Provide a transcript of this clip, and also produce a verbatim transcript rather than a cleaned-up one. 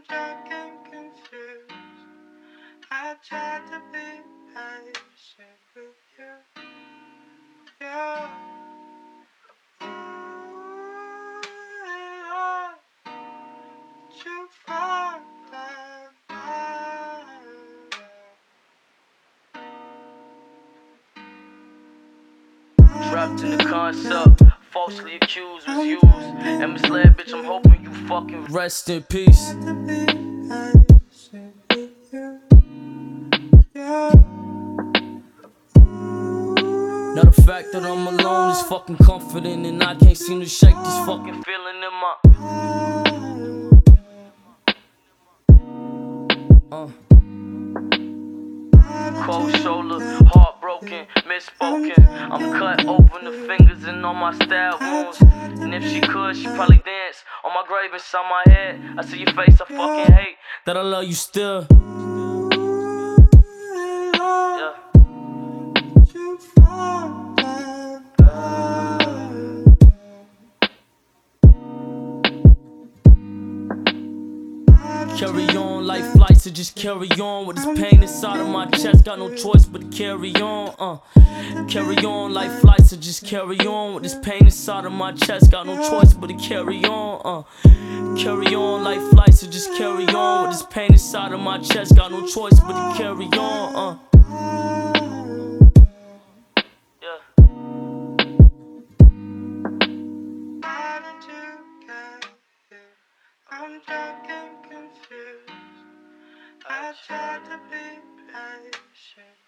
I'm drunk and confused. I tried to be patient with you. Yeah. You fall down. Trapped in the concept, falsely accused, was used and misled, bitch. I'm hoping you fucking rest in peace. Now the fact that I'm alone is fucking comforting, and I can't seem to shake this fucking feeling in my uh. Cold shoulder, heartbroken, misspoken. I'm cut open, the fingers and all my stab wounds. And if she could, she'd probably dance on my grave inside my head. I see your face, I fucking hate that I love you still. Yeah. Carry on, life flights, so just carry on with this pain inside of my chest. Got no choice but to carry on. Uh, carry on, life flights, so just carry on with this pain inside of my chest. Got no choice but to carry on. Uh, carry on, life flights, so just carry on with this pain inside of my chest. Got no choice but to carry on. Uh. I'm drunk and confused. I tried to be patient.